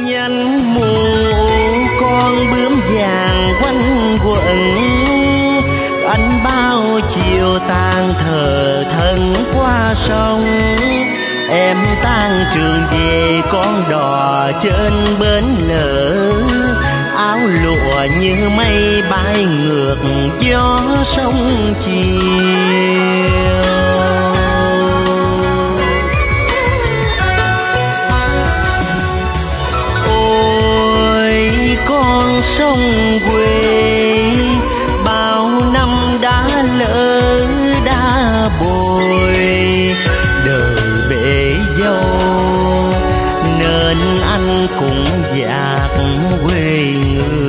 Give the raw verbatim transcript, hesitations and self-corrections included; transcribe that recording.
nhánh mù con bướm vàng quanh quẩn, anh bao chiều tàn thờ thân qua sông. Em tan trường về con đò trên bến lỡ, áo lụa như mây bay ngược gió sông chiều. Ôi con sông quê bao năm đã lỡ đã bồi, đời bể dâu nên anh cũng dạt quê người.